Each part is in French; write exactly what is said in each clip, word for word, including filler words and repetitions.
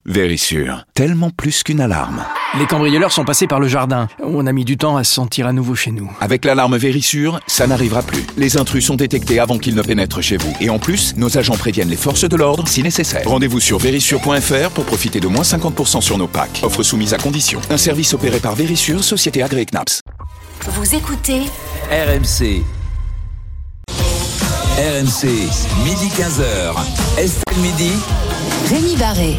Vérissure, tellement plus qu'une alarme. Les cambrioleurs sont passés par le jardin. On a mis du temps à se sentir à nouveau chez nous. Avec l'alarme Vérissure, ça n'arrivera plus. Les intrus sont détectés avant qu'ils ne pénètrent chez vous. Et en plus, nos agents préviennent les forces de l'ordre si nécessaire. Rendez-vous sur vérissure point f r pour profiter de moins cinquante pour cent sur nos packs. Offre soumise à condition. Un service opéré par Vérissure, société agréée C N A P S. Vous écoutez R M C. R M C, midi quinze heures. Estelle Midi. Rémi Barré.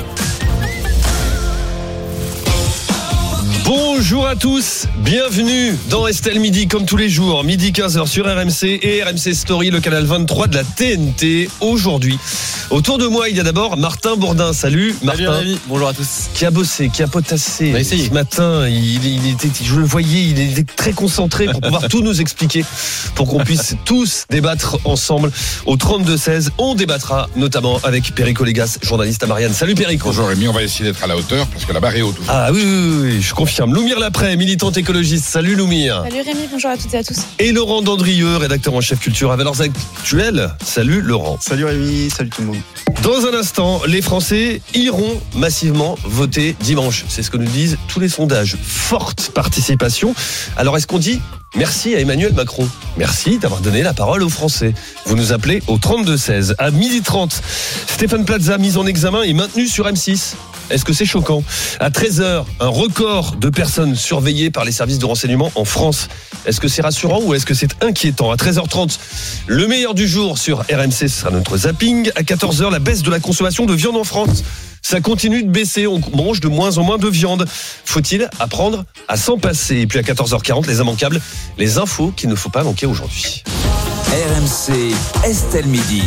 Bonjour à tous, bienvenue dans Estelle Midi comme tous les jours, midi quinze heures sur R M C et R M C Story, le canal vingt-trois de la T N T. Aujourd'hui, autour de moi, il y a d'abord Martin Bourdin. Salut Martin. Salut Rémi, bonjour à tous. Qui a bossé, qui a potassé. On a essayé. Ce matin, il, il était, je le voyais, il était très concentré pour pouvoir tout nous expliquer, pour qu'on puisse tous débattre ensemble au trente-deux seize. On débattra notamment avec Perico Légas, journaliste à Marianne. Salut Perico. Bonjour Rémi, on va essayer d'être à la hauteur parce que la barre est haute. Ah oui, oui, oui, je confirme. Loumire Laprès, militante écologiste. Salut Loumire. Salut Rémi, bonjour à toutes et à tous. Et Laurent Dandrieux, rédacteur en chef culture à Valeurs Actuelles. Salut Laurent. Salut Rémi, salut tout le monde. Dans un instant, les Français iront massivement voter dimanche. C'est ce que nous disent tous les sondages. Forte participation. Alors est-ce qu'on dit merci à Emmanuel Macron? Merci d'avoir donné la parole aux Français. Vous nous appelez au trente-deux seize. À midi trente, Stéphane Plaza, mis en examen et maintenu sur M six. Est-ce que c'est choquant? À treize heures, un record de personnes surveillées par les services de renseignement en France. Est-ce que c'est rassurant ou est-ce que c'est inquiétant? À treize heures trente, le meilleur du jour sur R M C, ce sera notre zapping. À quatorze heures, la baisse de la consommation de viande en France. Ça continue de baisser, on mange de moins en moins de viande. Faut-il apprendre à s'en passer? Et puis à quatorze heures quarante, les immanquables, les infos qu'il ne faut pas manquer aujourd'hui. R M C, Estelle Midi.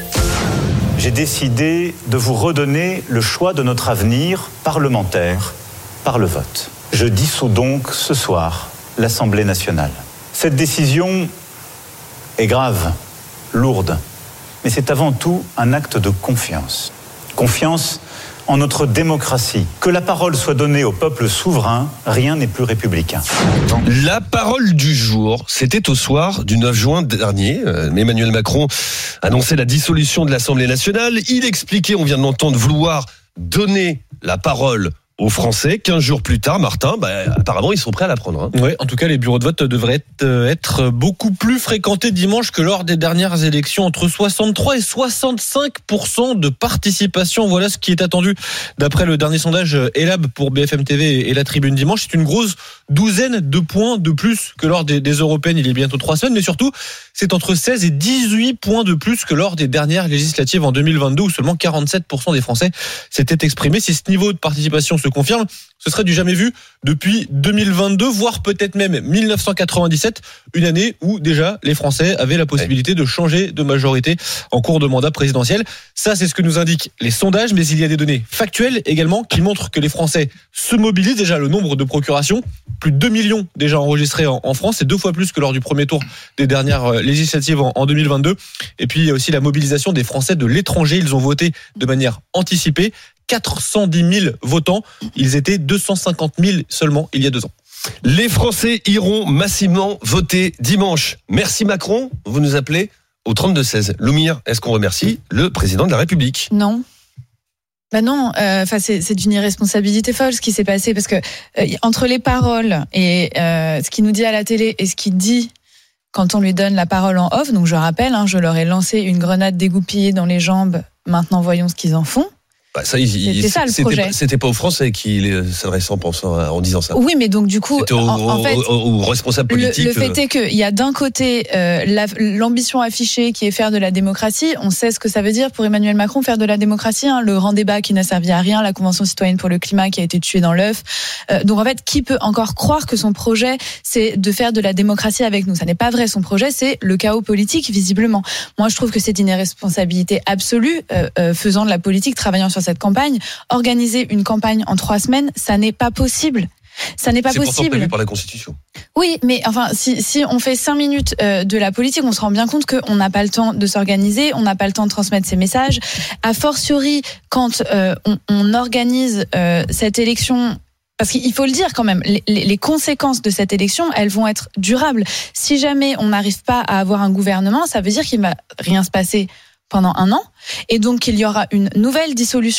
J'ai décidé de vous redonner le choix de notre avenir parlementaire par le vote. Je dissous donc ce soir l'Assemblée nationale. Cette décision est grave, lourde, mais c'est avant tout un acte de confiance. Confiance en notre démocratie. Que la parole soit donnée au peuple souverain, rien n'est plus républicain. La parole du jour, c'était au soir du neuf juin dernier. Emmanuel Macron annonçait la dissolution de l'Assemblée nationale. Il expliquait, on vient de l'entendre, vouloir donner la parole aux Français. quinze jours plus tard, Martin, bah, apparemment, ils sont prêts à la prendre. Hein. Oui, en tout cas, les bureaux de vote devraient être, être beaucoup plus fréquentés dimanche que lors des dernières élections. Entre soixante-trois et soixante-cinq pour cent de participation. Voilà ce qui est attendu d'après le dernier sondage Elab pour B F M T V et La Tribune dimanche. C'est une grosse douzaine de points de plus que lors des, des européennes il y a bientôt trois semaines. Mais surtout, c'est entre seize et dix-huit points de plus que lors des dernières législatives en deux mille vingt-deux où seulement quarante-sept pour cent des Français s'étaient exprimés. Si ce niveau de participation se confirme, ce serait du jamais vu depuis deux mille vingt-deux, voire peut-être même mille neuf cent quatre-vingt-dix-sept, une année où déjà les Français avaient la possibilité de changer de majorité en cours de mandat présidentiel. Ça, c'est ce que nous indiquent les sondages, mais il y a des données factuelles également qui montrent que les Français se mobilisent. Déjà, le nombre de procurations, plus de deux millions déjà enregistrés en, en France, c'est deux fois plus que lors du premier tour des dernières législatives en, en deux mille vingt-deux. Et puis, il y a aussi la mobilisation des Français de l'étranger. Ils ont voté de manière anticipée. quatre cent dix mille votants, ils étaient deux cent cinquante mille seulement il y a deux ans. Les Français iront massivement voter dimanche. Merci Macron, vous nous appelez au trente-deux seize. Loumire, est-ce qu'on remercie le président de la République? Non. Bah non, euh, c'est, c'est d'une irresponsabilité folle ce qui s'est passé parce que euh, entre les paroles et euh, ce qu'il nous dit à la télé et ce qu'il dit quand on lui donne la parole en off, donc je rappelle, hein, je leur ai lancé une grenade dégoupillée dans les jambes, maintenant voyons ce qu'ils en font. Bah ça, il, c'était il, ça le c'était, projet. Pas, c'était pas aux Français qui s'adressaient en pensant, en disant ça. Oui, mais donc du coup, c'était aux, en, en fait, aux, aux responsables politiques. Le, le fait est qu'il y a d'un côté euh, la, l'ambition affichée qui est faire de la démocratie. On sait ce que ça veut dire pour Emmanuel Macron faire de la démocratie. Hein, le grand débat qui n'a servi à rien, la Convention citoyenne pour le climat qui a été tuée dans l'œuf. Euh, donc en fait, qui peut encore croire que son projet c'est de faire de la démocratie avec nous? Ça n'est pas vrai. Son projet c'est le chaos politique visiblement. Moi, je trouve que c'est une irresponsabilité absolue euh, euh, faisant de la politique, travaillant sur cette campagne. Organiser une campagne en trois semaines, ça n'est pas possible. Ça n'est pas c'est possible. C'est pourtant prévu par la Constitution. Oui, mais enfin, si, si on fait cinq minutes euh, de la politique, on se rend bien compte qu'on n'a pas le temps de s'organiser, on n'a pas le temps de transmettre ses messages. A fortiori, quand euh, on, on organise euh, cette élection. Parce qu'il faut le dire quand même, les, les conséquences de cette élection, elles vont être durables. Si jamais on n'arrive pas à avoir un gouvernement, ça veut dire qu'il ne va rien se passer pendant un an, et donc qu'il y aura une nouvelle dissolution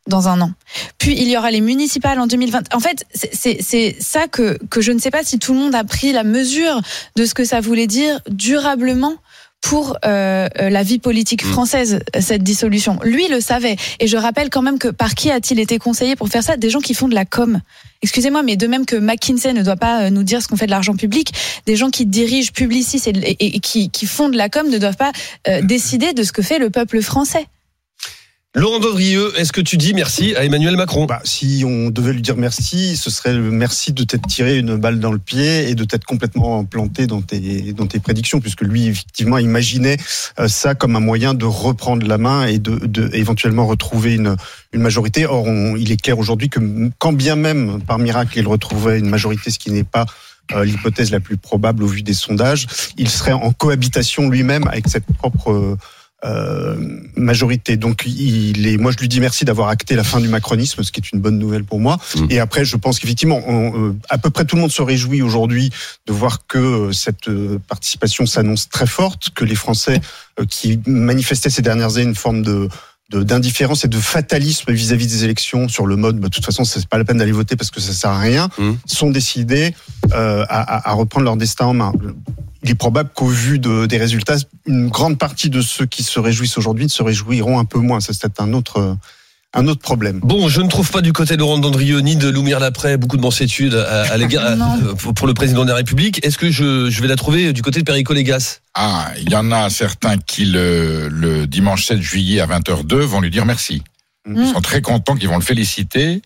dans un an. Puis il y aura les municipales en deux mille vingt. En fait, c'est, c'est, c'est ça que, que je ne sais pas si tout le monde a pris la mesure de ce que ça voulait dire durablement pour euh, la vie politique française, cette dissolution. Lui le savait. Et je rappelle quand même que par qui a-t-il été conseillé pour faire ça ? Des gens qui font de la com. Excusez-moi, mais de même que McKinsey ne doit pas nous dire ce qu'on fait de l'argent public, des gens qui dirigent Publicis et, et, et qui, qui font de la com ne doivent pas euh, décider de ce que fait le peuple français. Laurent Dandrieux, est-ce que tu dis merci à Emmanuel Macron ? Bah, si on devait lui dire merci, ce serait le merci de t'être tiré une balle dans le pied et de t'être complètement planté dans tes, dans tes prédictions, puisque lui, effectivement, imaginait ça comme un moyen de reprendre la main et de, de éventuellement retrouver une, une majorité. Or, on, il est clair aujourd'hui que quand bien même, par miracle, il retrouvait une majorité, ce qui n'est pas euh, l'hypothèse la plus probable au vu des sondages, il serait en cohabitation lui-même avec cette propre... Euh, Euh, majorité. Donc, il est. Moi, je lui dis merci d'avoir acté la fin du macronisme, ce qui est une bonne nouvelle pour moi. Mmh. Et après, je pense qu'effectivement, on, euh, à peu près tout le monde se réjouit aujourd'hui de voir que cette euh, participation s'annonce très forte, que les Français euh, qui manifestaient ces dernières années une forme de De, d'indifférence et de fatalisme vis-à-vis des élections sur le mode, bah, de toute façon, c'est pas la peine d'aller voter parce que ça sert à rien, mmh. sont décidés euh, à, à reprendre leur destin en main. Il est probable qu'au vu de, des résultats, une grande partie de ceux qui se réjouissent aujourd'hui ne se réjouiront un peu moins. Ça, c'est un autre... Un autre problème. Bon, je ne trouve pas du côté de Laurent Dandrieux ni de Loumir Laprès beaucoup de mansuétude à, à l'égard à, pour le président de la République. Est-ce que je, je vais la trouver du côté de Perico Légas ? Ah, il y en a certains qui le, le dimanche sept juillet à vingt heures deux vont lui dire merci. Mmh. Ils sont très contents, qu'ils vont le féliciter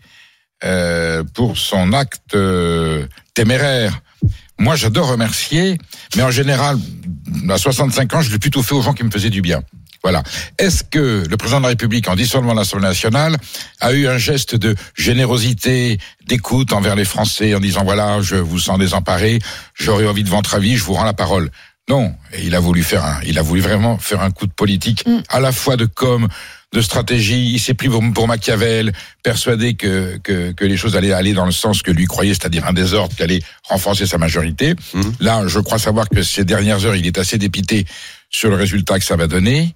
euh, pour son acte euh, téméraire. Moi, j'adore remercier, mais en général, à soixante-cinq ans, je l'ai plutôt fait aux gens qui me faisaient du bien. Voilà. Est-ce que le président de la République, en dissolvant l'Assemblée nationale, a eu un geste de générosité, d'écoute envers les Français, en disant voilà, je vous sens désemparés, j'aurais envie de votre avis, je vous rends la parole. Non, et il a voulu faire un, il a voulu vraiment faire un coup de politique, mm. à la fois de com, de stratégie. Il s'est pris pour, pour Machiavel, persuadé que, que que les choses allaient aller dans le sens que lui croyait, c'est-à-dire un désordre qui allait renforcer sa majorité. Mm. Là, je crois savoir que ces dernières heures, il est assez dépité sur le résultat que ça va donner.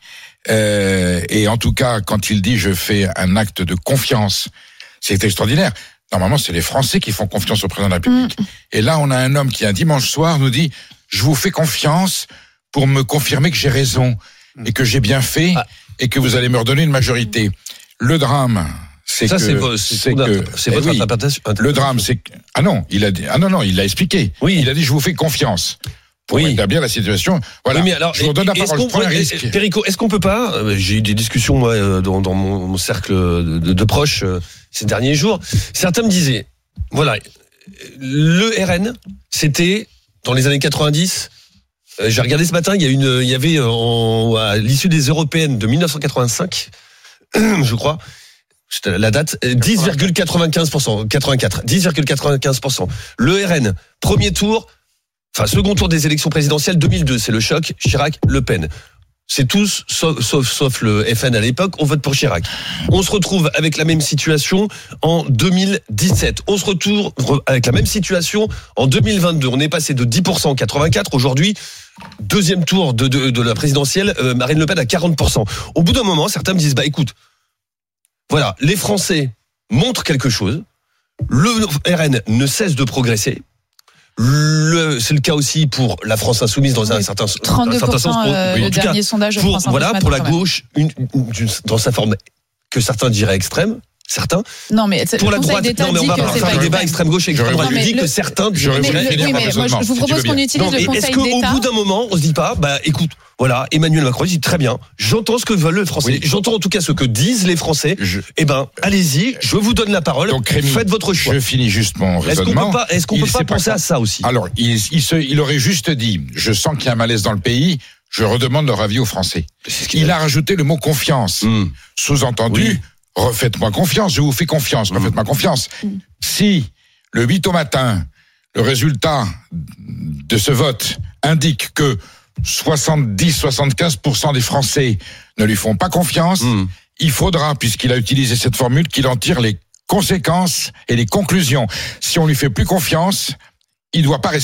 Euh, et en tout cas, quand il dit je fais un acte de confiance, c'est extraordinaire. Normalement, c'est les Français qui font confiance au président de la République. Mm. Et là, on a un homme qui, un dimanche soir, nous dit je vous fais confiance pour me confirmer que j'ai raison et que j'ai bien fait ah. et que vous allez me redonner une majorité. Le drame, c'est ça, que c'est, vo- c'est, c'est, que, c'est eh votre oui, interprétation. Le drame, c'est que ah non, il a dit ah non non, il l'a expliqué. Oui, il a dit je vous fais confiance. Pour oui. établir la situation. Voilà. Oui, mais alors, je vous donne la parole. Je prends un risque. Perico, est-ce qu'on peut pas, j'ai eu des discussions, moi, dans, dans mon, mon cercle de, de, de proches, euh, ces derniers jours. Certains me disaient, voilà, le R N, c'était, dans les années quatre-vingt-dix, euh, j'ai regardé ce matin, il y a une, il y avait, en, à l'issue des européennes de dix-neuf cent quatre-vingt-cinq, je crois, la date, dix virgule quatre-vingt-quinze pour cent, quatre-vingt-quatre, dix virgule quatre-vingt-quinze pour cent. Le R N, premier tour, Enfin, second tour des élections présidentielles deux mille deux, c'est le choc Chirac-Le Pen. C'est tous, sauf, sauf, sauf le F N à l'époque, on vote pour Chirac. On se retrouve avec la même situation en deux mille dix-sept. On se retrouve avec la même situation en deux mille vingt-deux. On est passé de dix pour cent en quatre-vingt-quatre. Aujourd'hui, deuxième tour de, de, de la présidentielle, euh, Marine Le Pen à quarante pour cent. Au bout d'un moment, certains me disent, bah écoute, voilà, les Français montrent quelque chose. Le R N ne cesse de progresser. Le, c'est le cas aussi pour la France insoumise dans oui, un certain, trente-deux pour cent un certain sens. Pour, euh, oui, le dernier cas, sondage de pour, France voilà, pour la gauche, une, une, une, dans sa forme que certains diraient extrême, certains. Non, mais pour la droite, non, mais on va pas faire le débat extrême gauche et extrême droite. Je dis que certains diraient. Oui, mais moi, je vous propose qu'on utilise le Conseil d'État. Est-ce qu'au bout d'un moment, on se dit pas, bah, écoute, voilà, Emmanuel Macron dit très bien, j'entends ce que veulent les Français, oui. j'entends en tout cas ce que disent les Français, je... eh ben, allez-y, je vous donne la parole, donc, Rémi, faites votre choix. Je finis juste mon raisonnement. Est-ce qu'on peut pas, est-ce qu'on peut pas penser pas... à ça aussi? Alors, il, il, se, il aurait juste dit, je sens qu'il y a un malaise dans le pays, je redemande leur avis aux Français. Il a rajouté le mot confiance. Mmh. Sous-entendu, oui. refaites-moi confiance, je vous fais confiance, mmh. refaites-moi confiance. Mmh. Si, le huit au matin, le résultat de ce vote indique que soixante-dix à soixante-quinze pour cent des Français ne lui font pas confiance, mmh. il faudra, puisqu'il a utilisé cette formule, qu'il en tire les conséquences et les conclusions. Si on lui fait plus confiance, il ne doit pas rester.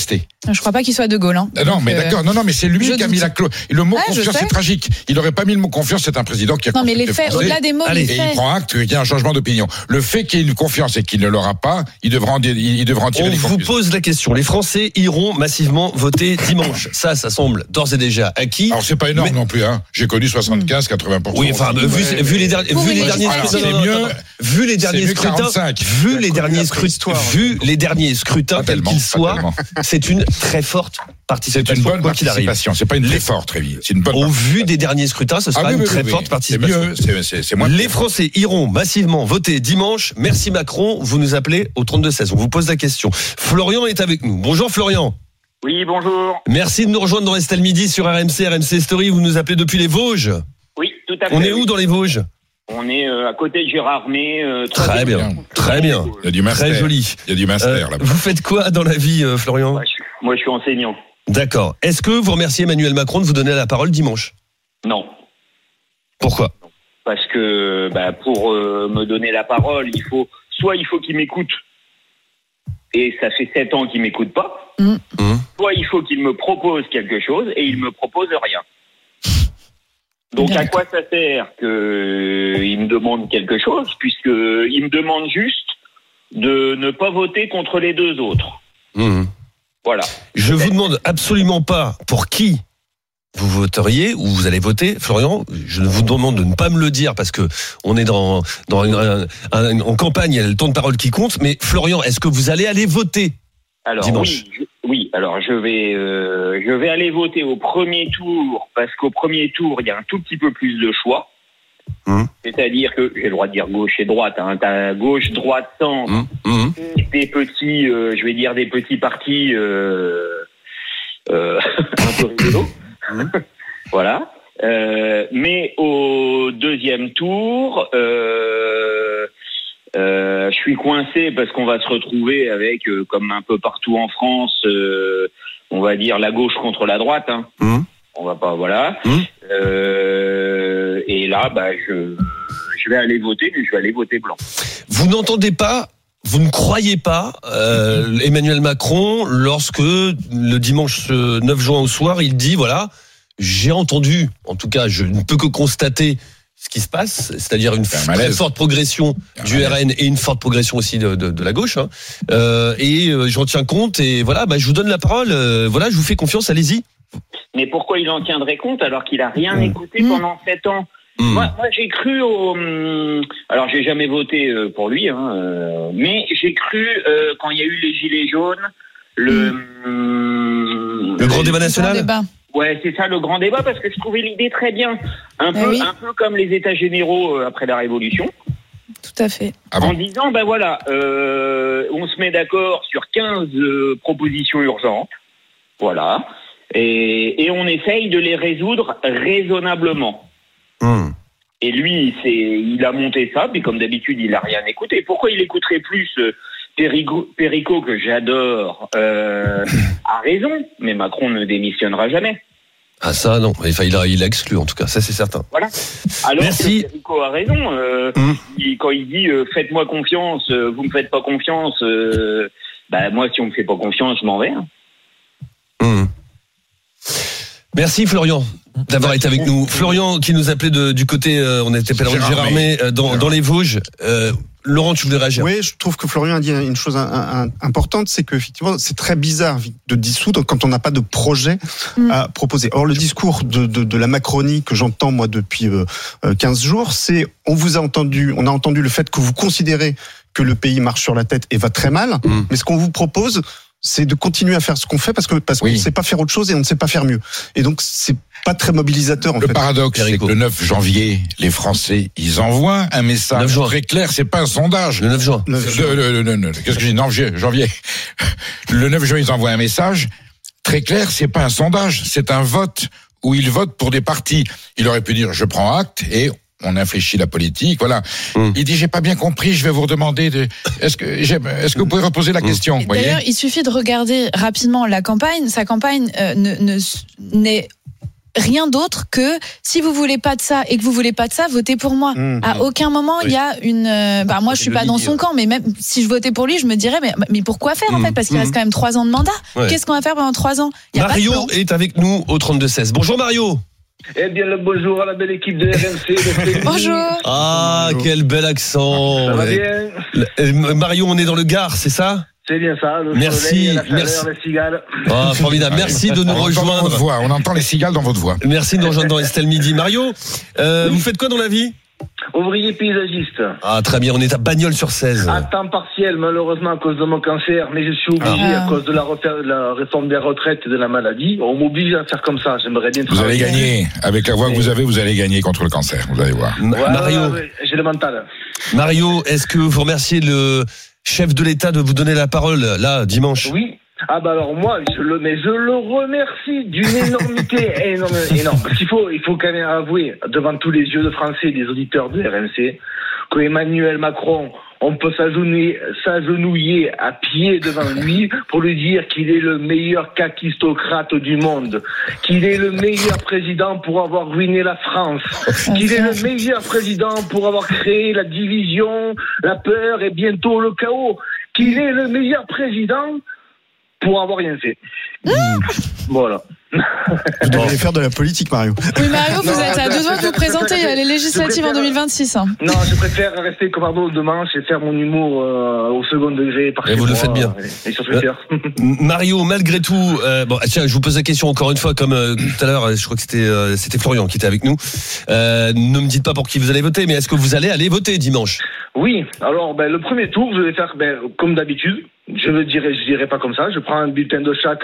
Je crois pas qu'il soit de Gaulle. Hein. Non, mais euh, d'accord. Non, non, mais c'est lui qui a mis la clause. Le mot ah, confiance, c'est tragique. Il n'aurait pas mis le mot confiance. C'est un président qui a. Non, mais les faits, au-delà des mots, Allez, les faits. Et il prend acte qu'il y a un changement d'opinion. Le fait qu'il y ait une confiance et qu'il ne l'aura pas, il devra en, il devra en tirer On des conclusions. vous pose la question. Les Français iront massivement voter dimanche. Ça, ça semble d'ores et déjà acquis. Alors c'est pas énorme mais... non plus. Hein. J'ai connu soixante-quinze à quatre-vingts pour cent. Oui, enfin, vu, ouais. vu les derniers, vu les derniers scrutins, mieux. Vu les derniers scrutins, vu les derniers scrutins, vu les derniers scrutins quels qu'ils soient, c'est une très forte participation. C'est une bonne participation. C'est pas une très forte, très vite. C'est une bonne. Au vu des derniers scrutins, ce sera ah, oui, une oui, très oui, forte oui. participation. C'est mieux. C'est, c'est moins. Les Français iront massivement voter dimanche. Merci Macron. Vous nous appelez au trente-deux seize. On vous pose la question. Florian est avec nous. Bonjour Florian. Oui, bonjour. Merci de nous rejoindre dans Estelle Midi sur R M C, R M C Story. Vous nous appelez depuis les Vosges. Oui, tout à fait. On est où dans les Vosges? On est euh, à côté de Gérardmer. Euh, très bien, très bien. Il y a du master. Très joli. Il y a du master euh, là-bas. Vous faites quoi dans la vie, euh, Florian? Ouais, je suis, Moi, je suis enseignant. D'accord. Est-ce que vous remerciez Emmanuel Macron de vous donner la parole dimanche? Non. Pourquoi? Parce que bah, pour euh, me donner la parole, il faut soit il faut qu'il m'écoute, et ça fait sept ans qu'il m'écoute pas. Mmh. Soit il faut qu'il me propose quelque chose, et il me propose rien. Donc à quoi ça sert qu'il me demande quelque chose, puisqu'il me demande juste de ne pas voter contre les deux autres. Mmh. Voilà. Je vous demande absolument pas pour qui vous voteriez ou vous allez voter, Florian. Je vous demande de ne pas me le dire parce que on est dans, dans une, un, un, en campagne, il y a le temps de parole qui compte. Mais Florian, est-ce que vous allez aller voter alors, dimanche? Oui, je, oui. Alors je vais, euh, je vais aller voter au premier tour parce qu'au premier tour il y a un tout petit peu plus de choix. Mmh. C'est-à-dire que j'ai le droit de dire gauche et droite. Hein, t'as gauche, droite, centre, mmh. Mmh. des petits, euh, je vais dire des petits partis euh, euh, un peu rigolos. Mmh. Voilà. Euh, mais au deuxième tour, euh, euh, je suis coincé parce qu'on va se retrouver avec, euh, comme un peu partout en France, euh, on va dire la gauche contre la droite. Hein. Mmh. On va pas, voilà. Mmh. Euh, et là, bah, je, je vais aller voter, mais je vais aller voter blanc. Vous n'entendez pas? Vous ne croyez pas euh, Emmanuel Macron lorsque le dimanche neuf juin au soir, il dit voilà, j'ai entendu, en tout cas, je ne peux que constater ce qui se passe, c'est-à-dire une très forte progression du R N et une forte progression aussi de, de, de la gauche. Hein. Euh, et euh, j'en tiens compte et voilà, bah, je vous donne la parole. Euh, voilà, je vous fais confiance, allez-y. Mais pourquoi il en tiendrait compte alors qu'il a rien mmh. écouté mmh. pendant sept ans? Mmh. Moi, moi, j'ai cru au. Alors, j'ai jamais voté pour lui, hein, euh, mais j'ai cru euh, quand il y a eu les gilets jaunes, le. Mmh. Le grand débat national. Le grand débat. Ouais, c'est ça, le grand débat, parce que je trouvais l'idée très bien, un peu, oui. un peu comme les États généraux après la Révolution. Tout à fait. Ah bon. En disant, ben voilà, euh, on se met d'accord sur quinze euh, propositions urgentes, voilà, et, et on essaye de les résoudre raisonnablement. Mmh. Et lui, c'est, il a monté ça, puis comme d'habitude, il a rien écouté. Pourquoi il écouterait plus euh, Perico, Perico, que j'adore, euh, a raison, mais Macron ne démissionnera jamais. Ah ça, non. Enfin, il a, il a exclu, en tout cas, ça c'est certain. Voilà. Alors Merci. que Perico a raison. Euh, mmh. il, quand il dit euh, « faites-moi confiance, euh, vous me faites pas confiance euh, », bah moi, si on me fait pas confiance, je m'en vais. Hein. Mmh. Merci Florian d'avoir été avec nous. Florian qui nous appelait de, du côté, euh, on était pas loin de Gérardmer, euh, dans, dans les Vosges. Euh, Laurent, tu voulais réagir? Oui, je trouve que Florian a dit une chose un, un, importante, c'est qu'effectivement, c'est très bizarre de dissoudre quand on n'a pas de projet mmh. à proposer. Or, le discours de, de, de la Macronie que j'entends moi depuis euh, quinze jours, c'est on vous a entendu, on a entendu le fait que vous considérez que le pays marche sur la tête et va très mal, mmh. mais ce qu'on vous propose, c'est de continuer à faire ce qu'on fait parce que parce oui. qu'on ne sait pas faire autre chose et on ne sait pas faire mieux. Et donc c'est pas très mobilisateur en le fait. Le paradoxe, c'est que le neuf janvier, les Français, ils envoient un message très clair. C'est pas un sondage. Le neuf juin. Le, le, le, le, le, qu'est-ce que je dis? Non, janvier. Le neuf juin, ils envoient un message très clair. C'est pas un sondage, c'est un vote où ils votent pour des partis. Il aurait pu dire je prends acte et on infléchit la politique, voilà. Mmh. Il dit j'ai pas bien compris, je vais vous redemander de. Est-ce que est-ce que vous pouvez reposer la question? Mmh. D'ailleurs, il suffit de regarder rapidement la campagne. Sa campagne euh, ne, ne n'est rien d'autre que si vous voulez pas de ça et que vous voulez pas de ça, votez pour moi. Mmh. À aucun moment il oui. y a une. Euh, bah moi je suis pas dans son camp, mais même si je votais pour lui, je me dirais mais mais pourquoi faire mmh. en fait parce qu'il mmh. reste quand même trois ans de mandat. Ouais. Qu'est-ce qu'on va faire pendant trois ans? Mario est avec nous au trente-deux seize. Bonjour Mario. Eh bien le bonjour à la belle équipe de R M C. De bonjour. Ah bonjour. Quel bel accent. Ça va bien. Mario, on est dans le Gard, c'est ça? C'est bien ça, le merci, soleil, la chaleur, merci. les cigales. Ah, formidable. Merci de nous on rejoindre. Entend voix. On entend les cigales dans votre voix. Merci de nous rejoindre dans Estelle Midi. Mario, euh, oui. vous faites quoi dans la vie? Ouvrier paysagiste. Ah, très bien. On est à Bagnols-sur-Cèze. À temps partiel, malheureusement, à cause de mon cancer, mais je suis obligé, ah. à cause de la, refa- la réforme des retraites et de la maladie. On m'oblige à faire comme ça. J'aimerais bien Vous allez gagner. Avec la voix que vous avez, vous allez gagner contre le cancer. Vous allez voir. Ouais, Mario. Ouais, ouais, j'ai le mental. Mario, est-ce que vous remerciez le chef de l'État de vous donner la parole, là, dimanche? Oui. Ah bah alors moi, je le, mais je le remercie d'une énormité énorme, énorme. Parce qu'il faut, il faut quand même avouer devant tous les yeux de Français et des auditeurs de R M C que Emmanuel Macron, on peut s'agenouiller, s'agenouiller à pied devant lui pour lui dire qu'il est le meilleur kakistocrate du monde, qu'il est le meilleur président pour avoir ruiné la France, qu'il est le meilleur président pour avoir créé la division, la peur et bientôt le chaos, qu'il est le meilleur président pour avoir rien fait. Mmh. Voilà. Vous devriez faire de la politique, Mario. Oui, Mario, vous non, êtes à deux doigts de vous présenter. Il y a les législatives en deux mille vingt-six. Hein. Non, je préfère rester comme Arnaud de manche et faire mon humour euh, au second degré. Par et vous moi, le faites bien. Et, et sur Twitter. Euh, Mario, malgré tout, euh, bon, tiens, je vous pose la question encore une fois, comme euh, tout à l'heure, je crois que c'était, euh, c'était Florian qui était avec nous. Euh, ne me dites pas pour qui vous allez voter, mais est-ce que vous allez aller voter dimanche? Oui. Alors, ben, le premier tour, je vais faire ben, comme d'habitude. Je ne dirai, je dirai pas comme ça. Je prends un bulletin de chaque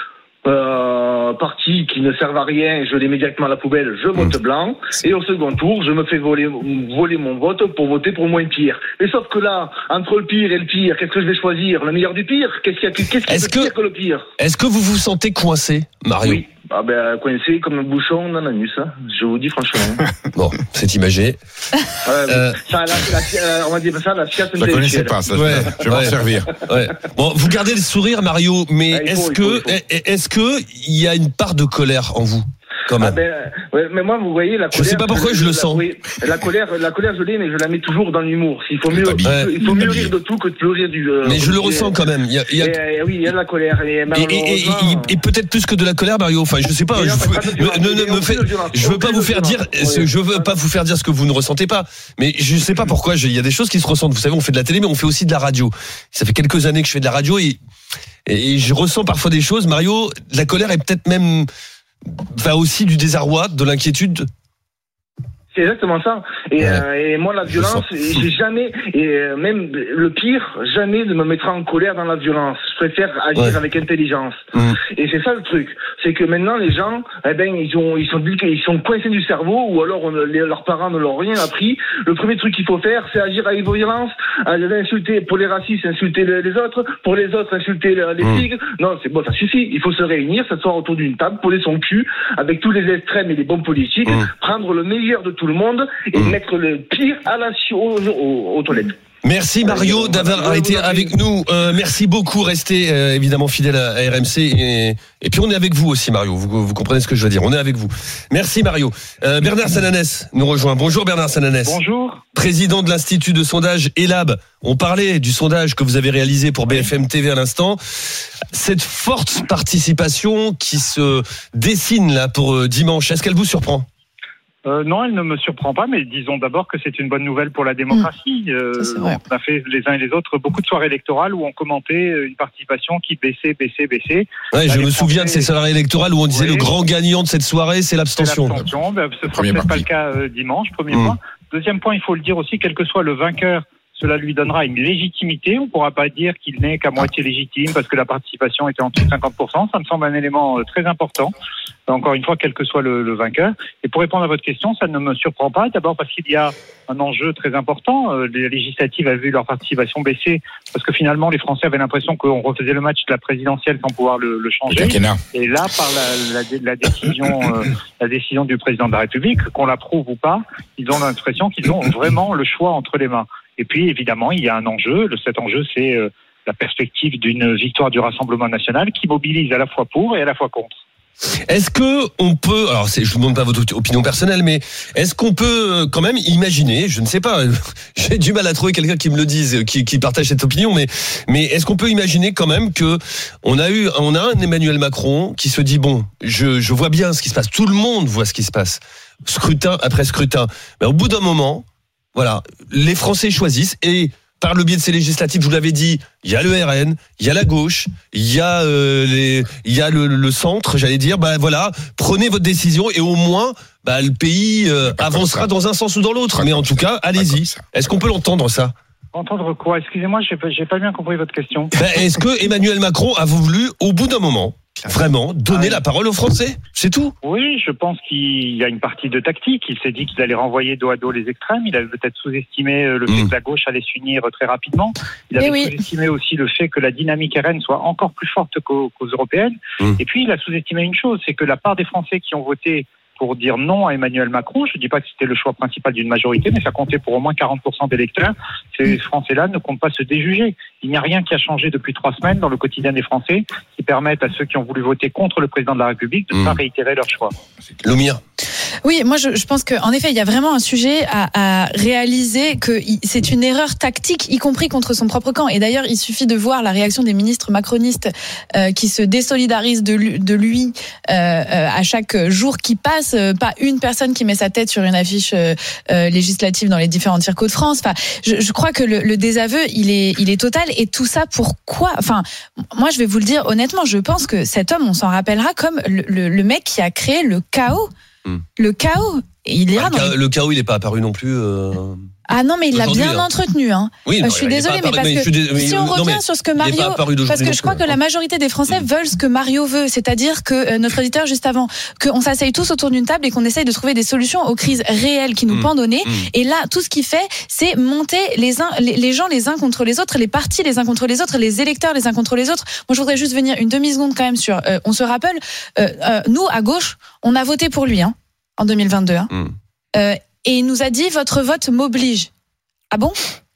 Euh, partis qui ne servent à rien, je les mets directement à la poubelle, je vote mmh. blanc, et au second tour, je me fais voler, voler mon vote pour voter pour moins pire. Mais sauf que là, entre le pire et le pire, qu'est-ce que je vais choisir? Le meilleur du pire? Qu'est-ce qu'il y a, qu'est-ce qui est pire que le pire? Est-ce que vous vous sentez coincé, Mario? Oui. Ah ben, coincé comme un bouchon dans l'anus, hein. Je vous dis franchement. Bon, c'est imagé. Ouais, euh... ça, la, la, on va dire ça, la fiat intellectuelle. Je ne connaissais pas, ça, ouais. je vais m'en ouais. servir. Ouais. Bon, vous gardez le sourire, Mario, mais ah, est-ce faut, que, il faut, il faut. est-ce que il y a une part de colère en vous? Quand même. Ah ben, ouais, mais moi, vous voyez, la colère. Je sais pas pourquoi je, je le sens. La, oui, la colère, la colère, je l'ai, mais je la mets toujours dans l'humour. Il faut mieux, ouais. il faut mieux rire de tout que de plus rire du. Euh, mais je le ressens quand même. Il y a, il y a... Et, et, oui, il y a de la colère. Et, et, et, et, et, et peut-être plus que de la colère, Mario. Enfin, je sais pas. Je, ne, ne, me fait, je veux pas vous faire dire, je veux pas vous faire dire ce que vous ne ressentez pas. Mais je sais pas pourquoi. Il y a des choses qui se ressentent. Vous savez, on fait de la télé, mais on fait aussi de la radio. Ça fait quelques années que je fais de la radio et, et je ressens parfois des choses. Mario, la colère est peut-être même. Va aussi du désarroi, de l'inquiétude. C'est exactement ça. Et, ouais. euh, et moi, la violence, j'ai jamais, et même le pire, jamais de me mettre en colère dans la violence. Je préfère agir ouais. avec intelligence. Mmh. Et c'est ça le truc. C'est que maintenant, les gens, eh ben, ils ont, ils sont, ils sont coincés du cerveau, ou alors on, les, leurs parents ne leur ont rien appris. Le premier truc qu'il faut faire, c'est agir avec violence, insulter, pour les racistes, insulter les autres, pour les autres, insulter les mmh. figues. Non, c'est bon, ça suffit. Il faut se réunir, s'asseoir autour d'une table, poser son cul, avec tous les extrêmes et les bons politiques, mmh. prendre le meilleur de tout le monde et mmh. mettre le pire à la aux, aux, aux toilettes. Merci Mario euh, d'avoir été avec nous. Euh, merci beaucoup. Restez euh, évidemment fidèle à, à R M C et, et puis on est avec vous aussi, Mario. Vous, vous comprenez ce que je veux dire. On est avec vous. Merci Mario. Euh, Bernard Sananès nous rejoint. Bonjour Bernard Sananès. Bonjour. Président de l'Institut de sondage ELAB. On parlait du sondage que vous avez réalisé pour B F M T V à l'instant. Cette forte participation qui se dessine là pour euh, dimanche, est-ce qu'elle vous surprend ? Euh, non, elle ne me surprend pas, mais disons d'abord que c'est une bonne nouvelle pour la démocratie. Mmh. Euh, on a fait les uns et les autres beaucoup de soirées électorales où on commentait une participation qui baissait, baissait, baissait. Ouais, je me Français... souviens de ces soirées électorales où on disait oui. le grand gagnant de cette soirée, c'est l'abstention. C'est l'abstention. Ben, ce sera peut-être pas le cas euh, dimanche, premier mmh. point. Deuxième point, il faut le dire aussi, quel que soit le vainqueur, cela lui donnera une légitimité. On ne pourra pas dire qu'il n'est qu'à moitié légitime parce que la participation était en dessous de cinquante pour cent. Ça me semble un élément très important. Encore une fois, quel que soit le, le vainqueur. Et pour répondre à votre question, ça ne me surprend pas. D'abord parce qu'il y a un enjeu très important. Les législatives avaient vu leur participation baisser parce que finalement, les Français avaient l'impression qu'on refaisait le match de la présidentielle sans pouvoir le, le changer. Et là, par la, la, la décision, euh, la décision du président de la République, qu'on l'approuve ou pas, ils ont l'impression qu'ils ont vraiment le choix entre les mains. Et puis, évidemment, il y a un enjeu. Cet enjeu, c'est la perspective d'une victoire du Rassemblement national qui mobilise à la fois pour et à la fois contre. Est-ce que on peut, alors c'est, je vous demande pas votre opinion personnelle, mais est-ce qu'on peut quand même imaginer, je ne sais pas, j'ai du mal à trouver quelqu'un qui me le dise, qui, qui partage cette opinion, mais mais est-ce qu'on peut imaginer quand même que on a eu, on a un Emmanuel Macron qui se dit bon, je je vois bien ce qui se passe, tout le monde voit ce qui se passe, scrutin après scrutin, mais au bout d'un moment, voilà, les Français choisissent et par le biais de ces législatives, je vous l'avais dit, il y a le R N, il y a la gauche, il y a euh, les, il y a le, le centre, j'allais dire, bah voilà, prenez votre décision et au moins, bah le pays euh, avancera dans un sens ou dans l'autre. Mais en tout cas, allez-y. Est-ce qu'on peut l'entendre ça ? Entendre quoi ? Excusez-moi, j'ai pas, j'ai pas bien compris votre question. Bah, est-ce que Emmanuel Macron a voulu, au bout d'un moment, vraiment donner ah, la parole aux Français ? C'est tout ? Oui, je pense qu'il y a une partie de tactique. Il s'est dit qu'il allait renvoyer dos à dos les extrêmes. Il avait peut-être sous-estimé le fait mmh. que la gauche allait s'unir très rapidement. Il avait oui. sous-estimé aussi le fait que la dynamique R N soit encore plus forte qu'aux, qu'aux européennes. Mmh. Et puis, il a sous-estimé une chose, c'est que la part des Français qui ont voté pour dire non à Emmanuel Macron, je ne dis pas que c'était le choix principal d'une majorité, mais ça comptait pour au moins quarante pour cent d'électeurs. Ces Français-là ne comptent pas se déjuger. Il n'y a rien qui a changé depuis trois semaines dans le quotidien des Français qui permettent à ceux qui ont voulu voter contre le président de la République de ne mmh. pas réitérer leur choix. Lomir. Oui, moi je, je pense qu'en effet, il y a vraiment un sujet à, à réaliser que c'est une erreur tactique, y compris contre son propre camp. Et d'ailleurs, il suffit de voir la réaction des ministres macronistes euh, qui se désolidarisent de lui, de lui euh, euh, à chaque jour qui passe. Pas une personne qui met sa tête sur une affiche euh, euh, législative dans les différents circos de France. Enfin, je, je crois que le, le désaveu, il est, il est total. Et tout ça, pourquoi ? Enfin, moi, je vais vous le dire honnêtement, je pense que cet homme, on s'en rappellera comme le, le, le mec qui a créé le chaos. Hum. Le chaos. Et il ira bah, dans le, le chaos, il n'est pas apparu non plus. Euh... Ah non, mais il l'a bien hein. entretenu. Hein. Oui, non, euh, je suis désolée, mais parce que dés... si on non, revient sur ce que Mario, parce que je crois que la majorité des Français mmh. veulent ce que Mario veut, c'est-à-dire que euh, notre auditeur juste avant, qu'on s'asseye tous autour d'une table et qu'on essaye de trouver des solutions aux crises réelles qui nous mmh. pendent au nez. Mmh. Et là, tout ce qu'il fait, c'est monter les uns, les, les gens les uns contre les autres, les partis les uns contre les autres, les électeurs les uns contre les autres. Moi, je voudrais juste venir une demi seconde quand même sur. Euh, on se rappelle, euh, euh, nous à gauche, on a voté pour lui hein, en deux mille vingt-deux. Hein. Mmh. Euh, et il nous a dit votre vote m'oblige. Ah bon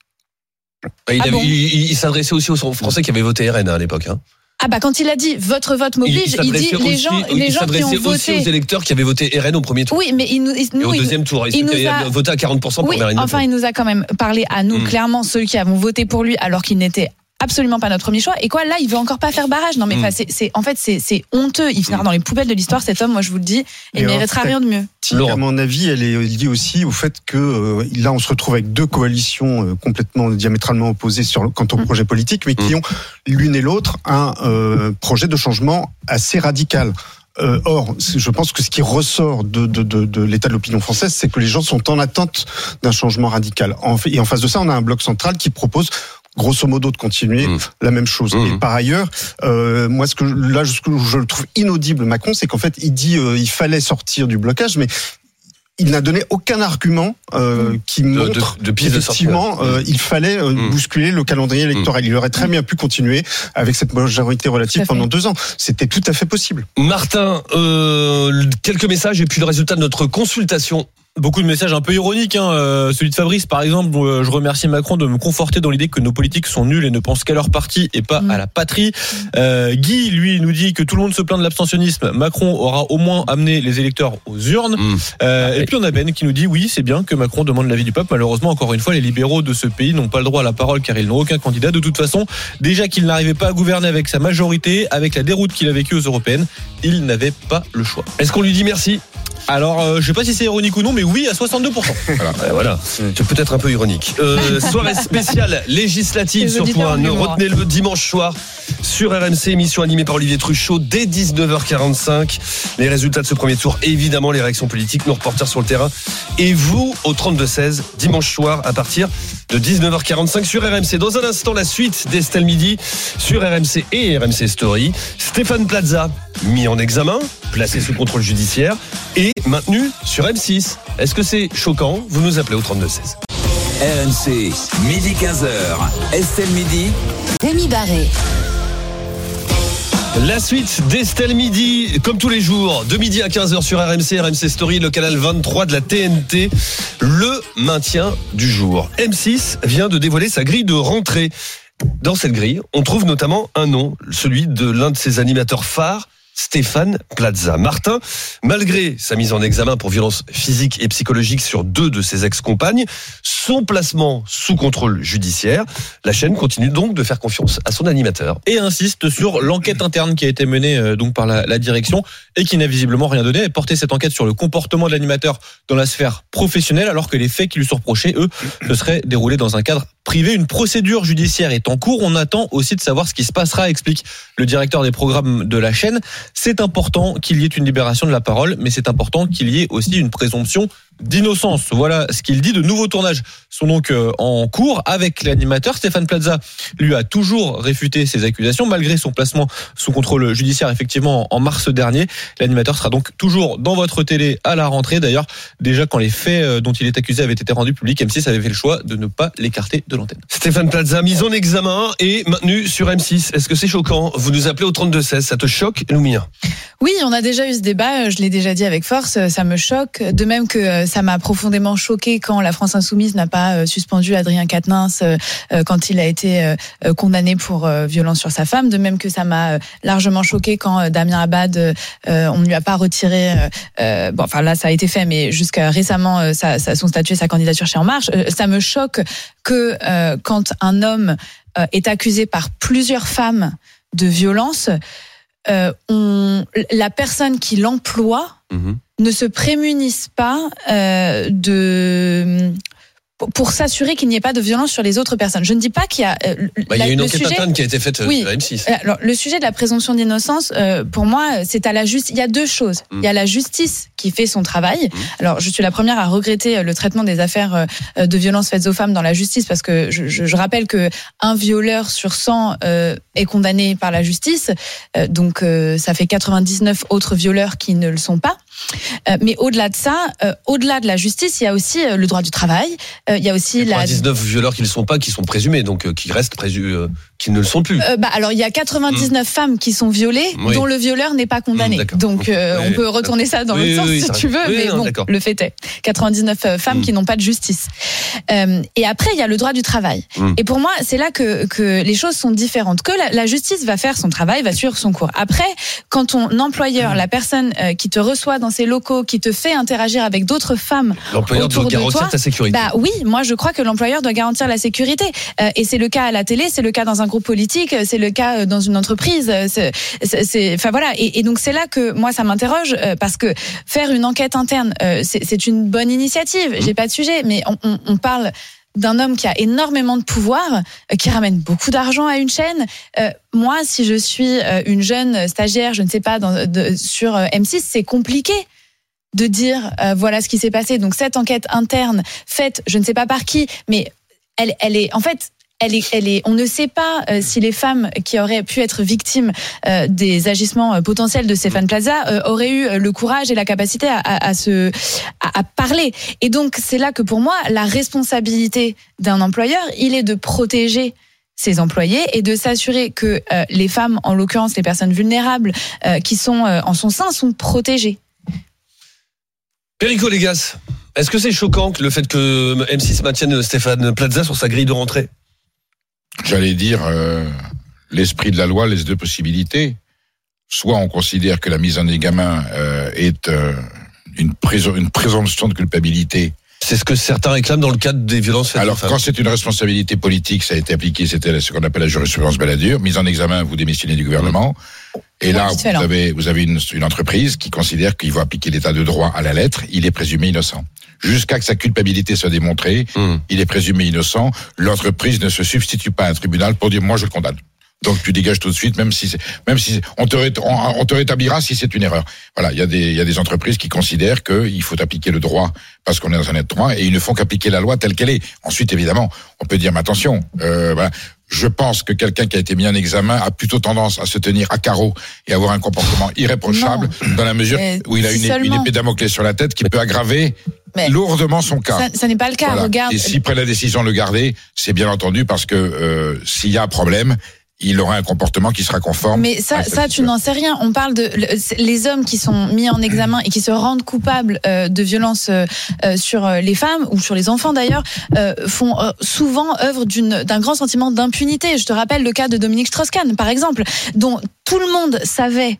il, ah avait, bon il, il s'adressait aussi aux Français qui avaient voté R N à l'époque. Hein. Ah bah quand il a dit votre vote m'oblige, il, il dit aussi, les gens, les il gens qui ont voté. Il s'adressait aussi aux électeurs qui avaient voté R N au premier tour. Oui, mais il nous, il, et au il, deuxième tour, il, il nous a voté à quarante pour cent pour oui, Marine Le Pen. Enfin, il nous a quand même parlé à nous, mmh. clairement ceux qui avons voté pour lui, alors qu'il n'était absolument pas notre premier choix. Et quoi, là, il veut encore pas faire barrage. Non, mais mmh. c'est, c'est, en fait, c'est, c'est honteux. Il finira mmh. dans les poubelles de l'histoire, cet homme, moi, je vous le dis. Et il méritera rien de mieux. À mon avis, elle est liée aussi au fait que euh, là, on se retrouve avec deux coalitions euh, complètement diamétralement opposées sur, quant au mmh. projet politique, mais qui mmh. ont l'une et l'autre un euh, projet de changement assez radical. Euh, or, je pense que ce qui ressort de, de, de, de l'état de l'opinion française, c'est que les gens sont en attente d'un changement radical. En fait, et en face de ça, on a un bloc central qui propose grosso modo de continuer mmh. la même chose. Mmh. Et par ailleurs, euh, moi ce que là ce que je le trouve inaudible Macron, c'est qu'en fait il dit euh, il fallait sortir du blocage, mais il n'a donné aucun argument euh, qui montre de, de, de qu'effectivement de euh, il fallait euh, mmh. bousculer le calendrier électoral. Il aurait très bien pu continuer avec cette majorité relative pendant deux ans. C'était tout à fait possible. Martin, euh, quelques messages et puis le résultat de notre consultation. Beaucoup de messages un peu ironiques, hein. Euh, celui de Fabrice par exemple, où euh, je remercie Macron de me conforter dans l'idée que nos politiques sont nuls et ne pensent qu'à leur parti et pas mmh. à la patrie. euh, Guy lui nous dit que tout le monde se plaint de l'abstentionnisme, Macron aura au moins amené les électeurs aux urnes. mmh. euh, Et puis on a Ben qui nous dit oui c'est bien que Macron demande l'avis du peuple, malheureusement encore une fois les libéraux de ce pays n'ont pas le droit à la parole car ils n'ont aucun candidat. De toute façon, déjà qu'il n'arrivait pas à gouverner avec sa majorité, avec la déroute qu'il a vécue aux européennes, il n'avait pas le choix. Est-ce qu'on lui dit merci ? Alors, euh, je sais pas si c'est ironique ou non, mais oui, à soixante-deux pour cent. Voilà, ouais, voilà. C'est peut-être un peu ironique. Euh, soirée spéciale législative sur Point. Ne retenez-le dimanche soir sur R M C, émission animée par Olivier Truchot dès dix-neuf heures quarante-cinq. Les résultats de ce premier tour, évidemment, les réactions politiques, nos reporters sur le terrain. Et vous, au trente-deux seize, dimanche soir, à partir de dix-neuf heures quarante-cinq sur R M C. Dans un instant, la suite d'Estelle Midi sur R M C et R M C Story. Stéphane Plaza, mis en examen, placé sous contrôle judiciaire et maintenu sur M six. Est-ce que c'est choquant ? Vous nous appelez au trente-deux seize. R M C, midi quinze heures. Estelle Midi. Rémi Barré. La suite d'Estelle Midi, comme tous les jours, de midi à quinze heures sur R M C, R M C Story, le canal vingt-trois de la T N T, le maintien du jour. M six vient de dévoiler sa grille de rentrée. Dans cette grille, on trouve notamment un nom, celui de l'un de ses animateurs phares, Stéphane Plaza. Martin, malgré sa mise en examen pour violence physique et psychologique sur deux de ses ex-compagnes, son placement sous contrôle judiciaire, la chaîne continue donc de faire confiance à son animateur. Et insiste sur l'enquête interne qui a été menée euh, donc par la, la direction et qui n'a visiblement rien donné. Elle portait cette enquête sur le comportement de l'animateur dans la sphère professionnelle, alors que les faits qui lui sont reprochés, eux, se seraient déroulés dans un cadre privé. Une procédure judiciaire est en cours. On attend aussi de savoir ce qui se passera, explique le directeur des programmes de la chaîne. C'est important qu'il y ait une libération de la parole, mais c'est important qu'il y ait aussi une présomption d'innocence. Voilà ce qu'il dit. De nouveaux tournages sont donc en cours avec l'animateur. Stéphane Plaza, lui, a toujours réfuté ces accusations, malgré son placement sous contrôle judiciaire, effectivement, en mars dernier. L'animateur sera donc toujours dans votre télé à la rentrée. D'ailleurs, déjà quand les faits dont il est accusé avaient été rendus publics, M six avait fait le choix de ne pas l'écarter de l'antenne. Stéphane Plaza, mis en examen et maintenu sur M six. Est-ce que c'est choquant? Vous nous appelez au trente-deux seize. Ça te choque, Noumia? Oui, on a déjà eu ce débat. Je l'ai déjà dit avec force. Ça me choque. De même que ça m'a profondément choqué quand la France Insoumise n'a pas suspendu Adrien Quatennens quand il a été condamné pour violence sur sa femme. De même que ça m'a largement choqué quand Damien Abad, on ne lui a pas retiré. Bon, enfin là, ça a été fait, mais jusqu'à récemment, ça, ça, son statut et sa candidature chez En Marche. Ça me choque que euh, quand un homme euh, est accusé par plusieurs femmes de violence, euh, on, la personne qui l'emploie mmh. ne se prémunisse pas euh, de... pour s'assurer qu'il n'y ait pas de violence sur les autres personnes. Je ne dis pas qu'il y a... Euh, bah, la, il y a une le enquête sujet... interne qui a été faite oui. à M six. Alors, le sujet de la présomption d'innocence, euh, pour moi, c'est à la justice. Il y a deux choses. Mm. Il y a la justice qui fait son travail. Mm. Alors, je suis la première à regretter le traitement des affaires euh, de violences faites aux femmes dans la justice, parce que je, je, je rappelle que un violeur sur cent euh, est condamné par la justice. Euh, donc, euh, ça fait quatre-vingt-dix-neuf autres violeurs qui ne le sont pas. Euh, mais au-delà de ça, euh, au-delà de la justice, il y a aussi euh, le droit du travail. Euh, il y a aussi la quatre-vingt-dix-neuf violeurs qui ne le sont pas, qui sont présumés, donc euh, qui restent présumés, euh, qui ne le sont plus. Euh, bah alors il y a quatre-vingt-dix-neuf mmh. femmes qui sont violées, oui. dont le violeur n'est pas condamné. Mmh, donc euh, oui, on peut retourner ça dans oui, l'autre oui, sens oui, si tu veux, oui, mais non, bon, d'accord. le fait est quatre-vingt-dix-neuf femmes mmh. qui n'ont pas de justice. Euh, et après il y a le droit du travail. Mmh. Et pour moi c'est là que que les choses sont différentes. Que la, la justice va faire son travail, va suivre son cours. Après, quand ton employeur, mmh. la personne euh, qui te reçoit dans ses locaux, qui te fait interagir avec d'autres femmes, l'employeur autour doit de garantir toi, ta sécurité. Bah oui, moi je crois que l'employeur doit garantir la sécurité. Euh, et c'est le cas à la télé, c'est le cas dans un groupe politique, c'est le cas dans une entreprise. C'est, c'est, c'est enfin voilà. Et, et donc c'est là que moi ça m'interroge euh, parce que faire une enquête interne, euh, c'est, c'est une bonne initiative. J'ai pas de sujet, mais on, on, on parle d'un homme qui a énormément de pouvoir, euh, qui ramène beaucoup d'argent à une chaîne. Euh, moi, si je suis euh, une jeune stagiaire, je ne sais pas, dans, de, sur euh, M six, c'est compliqué de dire euh, voilà ce qui s'est passé. Donc cette enquête interne faite, je ne sais pas par qui, mais elle, elle est en fait. Elle est, elle est, on ne sait pas euh, si les femmes qui auraient pu être victimes euh, des agissements euh, potentiels de Stéphane Plaza euh, auraient eu euh, le courage et la capacité à, à, à se, à, à parler. Et donc c'est là que pour moi la responsabilité d'un employeur, il est de protéger ses employés et de s'assurer que euh, les femmes, en l'occurrence les personnes vulnérables euh, qui sont euh, en son sein, sont protégées. Perico Légas, est-ce que c'est choquant que le fait que M six maintienne Stéphane Plaza sur sa grille de rentrée? J'allais dire, euh, l'esprit de la loi laisse deux possibilités. Soit on considère que la mise en examen euh, est euh, une, prés- une présomption de culpabilité. C'est ce que certains réclament dans le cadre des violences faites aux femmes. Alors, quand c'est une responsabilité politique, ça a été appliqué, c'était ce qu'on appelle la jurisprudence Balladur. Mise en examen, vous démissionnez du gouvernement. Et là, vous avez, vous avez une, une entreprise qui considère qu'il faut appliquer l'état de droit à la lettre. Il est présumé innocent. Jusqu'à que sa culpabilité soit démontrée, mmh. il est présumé innocent. L'entreprise ne se substitue pas à un tribunal pour dire moi je le condamne. Donc tu dégages tout de suite, même si c'est, même si on te ré, on, on te rétablira si c'est une erreur. Voilà, il y a des il y a des entreprises qui considèrent qu'il faut appliquer le droit parce qu'on est dans un état de droit et ils ne font qu'appliquer la loi telle qu'elle est. Ensuite, évidemment, on peut dire mais attention, euh, voilà. Je pense que quelqu'un qui a été mis en examen a plutôt tendance à se tenir à carreau et avoir un comportement irréprochable non. dans la mesure euh, où il a une, une épée Damoclès sur la tête qui peut aggraver mais lourdement son cas. Ça, ça n'est pas le cas. Voilà. Regarde. Et s'il prend la décision de le garder, c'est bien entendu parce que euh, s'il y a un problème, il aura un comportement qui sera conforme. Mais ça, ça, tu n'en sais rien. On parle de les hommes qui sont mis en examen et qui se rendent coupables euh, de violences euh, sur les femmes ou sur les enfants d'ailleurs, euh, font euh, souvent œuvre d'une, d'un grand sentiment d'impunité. Je te rappelle le cas de Dominique Strauss-Kahn, par exemple, dont tout le monde savait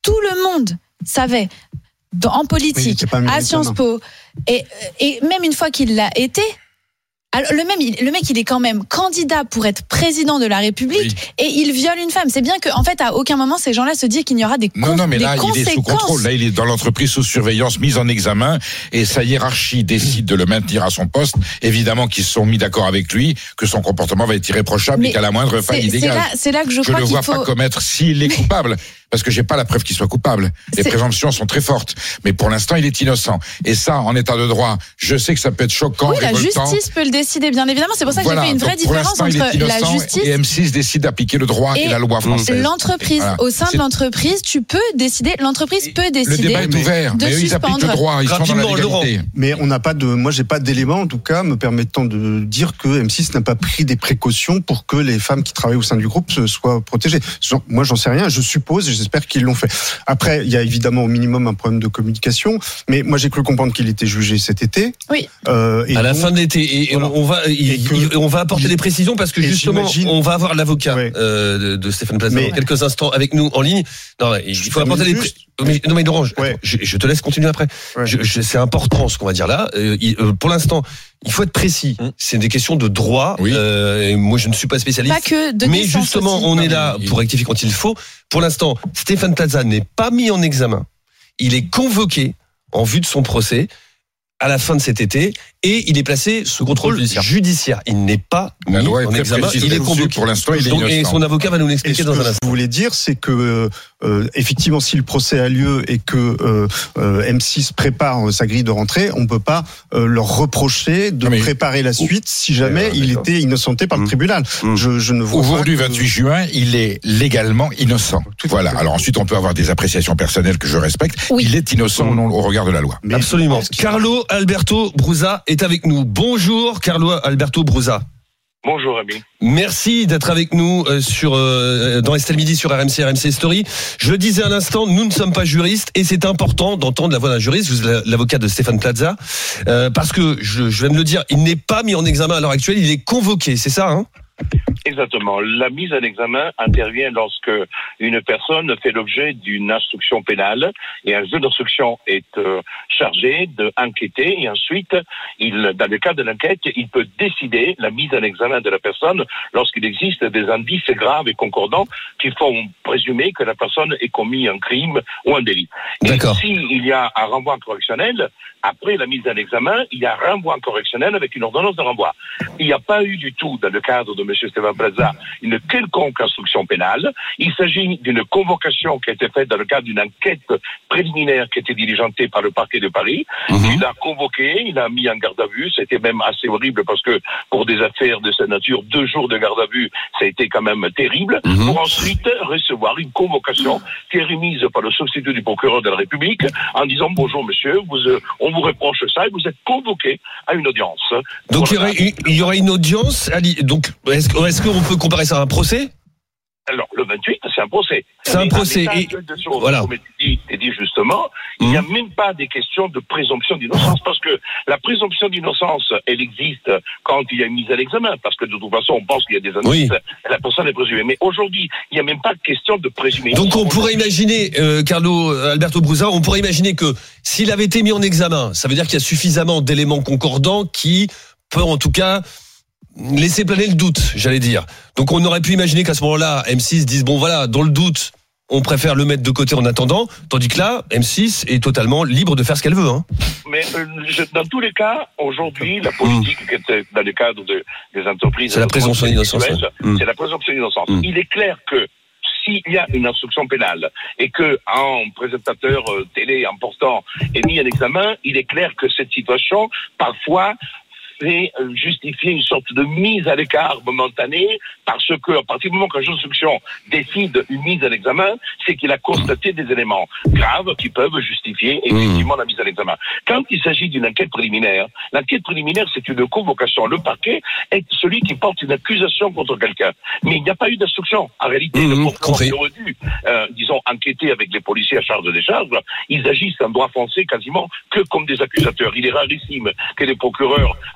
tout le monde savait, dans, en politique, à Sciences Po, et, et même une fois qu'il l'a été, alors le, même, le mec, il est quand même candidat pour être président de la République, oui. Et il viole une femme. C'est bien qu'en fait, à aucun moment, ces gens-là se disent qu'il y aura des, non, con- non, mais des là, conséquences. Il est sous contrôle. Là, il est dans l'entreprise sous surveillance, mise en examen, et sa hiérarchie décide de le maintenir à son poste. Évidemment qu'ils se sont mis d'accord avec lui, que son comportement va être irréprochable mais et qu'à la moindre faille, il dégage. C'est là, c'est là que je, je crois ne qu'il vois faut... pas commettre s'il est coupable. Parce que j'ai pas la preuve qu'il soit coupable. Les c'est... présomptions sont très fortes. Mais pour l'instant, il est innocent. Et ça, en état de droit, je sais que ça peut être choquant, oui, révoltant. La justice peut le décider, bien évidemment. C'est pour ça que voilà. j'ai fait une vraie Donc, différence entre la justice et M six décide d'appliquer le droit et, et la loi française. L'entreprise, voilà. Au sein c'est... de l'entreprise, tu peux décider, l'entreprise peut décider. Le débat est ouvert, de mais eux, ils appliquent le droit, ils sont dans la légalité. Mais on n'a pas de, moi, j'ai pas d'éléments, en tout cas, me permettant de dire que M six n'a pas pris des précautions pour que les femmes qui travaillent au sein du groupe soient protégées. Moi, j'en sais rien, je suppose, et j'espère qu'ils l'ont fait. Après, il y a évidemment au minimum un problème de communication, mais moi j'ai cru comprendre qu'il était jugé cet été. Oui. Euh, et à donc, la fin de l'été, et voilà. on va, il, que, on va apporter des précisions parce que justement, on va avoir l'avocat ouais. euh, de, de Stéphane Plaza dans quelques instants avec nous en ligne. Non, il faut apporter des précisions. Mais, non mais Laurent, ouais. je, je te laisse continuer après. Ouais. Je, je, c'est important ce qu'on va dire là. Euh, il, euh, pour l'instant, il faut être précis. Mmh. C'est des questions de droit. Oui. Euh, et moi, je ne suis pas spécialiste. Pas que de mais justement, aussi. on est là pour rectifier quand il faut. Pour l'instant, Stéphane Plaza n'est pas mis en examen. Il est convoqué en vue de son procès à la fin de cet été et il est placé sous contrôle judiciaire. judiciaire. Il n'est pas la mis loi est en examen. Il est convoqué. Pour l'instant, il est Donc, innocent. Et son avocat va nous l'expliquer dans un instant. Ce que je voulais dire, c'est que euh, effectivement, si le procès a lieu et que euh, euh, M six prépare sa grille de rentrée, on peut pas euh, leur reprocher de mais, préparer la suite si jamais il était innocenté par le tribunal. Mmh. Je, je ne vois Aujourd'hui, pas que... vingt-huit juin, il est légalement innocent. Tout voilà. Alors ensuite, on peut avoir des appréciations personnelles que je respecte. Oui. Il est innocent mmh. au regard de la loi. Mais absolument. Carlo Alberto Brusa est avec nous. Bonjour, Carlo Alberto Brusa. Bonjour Rémi. Merci d'être avec nous euh, sur euh, dans Estelle Midi sur R M C, R M C Story. Je le disais à l'instant, nous ne sommes pas juristes et c'est important d'entendre la voix d'un juriste. Vous êtes l'avocat de Stéphane Plaza euh, parce que je, je viens de le dire, il n'est pas mis en examen à l'heure actuelle, il est convoqué, c'est ça hein? Exactement. La mise en examen intervient lorsque une personne fait l'objet d'une instruction pénale et un juge d'instruction est euh, chargé d'enquêter et ensuite, il, dans le cadre de l'enquête, il peut décider la mise en examen de la personne lorsqu'il existe des indices graves et concordants qui font présumer que la personne ait commis un crime ou un délit. D'accord. Et s'il y a un renvoi correctionnel, après la mise en examen, il y a un renvoi correctionnel avec une ordonnance de renvoi. Il n'y a pas eu du tout, dans le cadre de M. Stéphane Plaza, une quelconque instruction pénale. Il s'agit d'une convocation qui a été faite dans le cadre d'une enquête préliminaire qui a été diligentée par le parquet de Paris. Mmh. Il a convoqué, il a mis en garde à vue. C'était même assez horrible parce que pour des affaires de cette nature, deux jours de garde à vue, ça a été quand même terrible. Mmh. Pour ensuite recevoir une convocation qui est remise par le substitut du procureur de la République en disant bonjour monsieur, vous, euh, on vous reproche ça et vous êtes convoqué à une audience. Donc voilà. il, y aurait, il y aurait une audience. Donc est-ce, est-ce qu'on peut comparer ça à un procès? Alors, le vingt-huit, c'est un procès. C'est un procès. Et choses, voilà. Comme tu dis, dit justement, mmh. il n'y a même pas des questions de présomption d'innocence, parce que la présomption d'innocence, elle existe quand il y a une mise à l'examen, parce que de toute façon, on pense qu'il y a des indices, oui. et la personne est présumée. Mais aujourd'hui, il n'y a même pas de question de présumer. Donc, on pourrait imaginer, euh, Carlo Alberto Brusa, on pourrait imaginer que s'il avait été mis en examen, ça veut dire qu'il y a suffisamment d'éléments concordants qui peuvent, en tout cas, laisser planer le doute, j'allais dire. Donc on aurait pu imaginer qu'à ce moment-là, M six dise bon voilà, dans le doute, on préfère le mettre de côté en attendant, tandis que là, M six est totalement libre de faire ce qu'elle veut. Hein. Mais euh, je, dans tous les cas, aujourd'hui, la politique mmh. qui est dans le cadre de, des entreprises... C'est la présomption d'innocence. Mmh. C'est la présomption d'innocence. Mmh. Il est clair que s'il y a une instruction pénale et que un présentateur euh, télé important est mis en examen, il est clair que cette situation, parfois... fait justifier une sorte de mise à l'écart momentanée parce que à partir du moment qu'un juge d'instruction décide une mise à l'examen, c'est qu'il a constaté des éléments graves qui peuvent justifier effectivement la mise à l'examen. Quand il s'agit d'une enquête préliminaire, l'enquête préliminaire c'est une convocation. Le parquet est celui qui porte une accusation contre quelqu'un. Mais il n'y a pas eu d'instruction. En réalité, mmh, le procureur aurait dû, euh, disons, enquêter avec les policiers à charge de décharge. Ils agissent en droit français quasiment que comme des accusateurs. Il est rarissime que les procureurs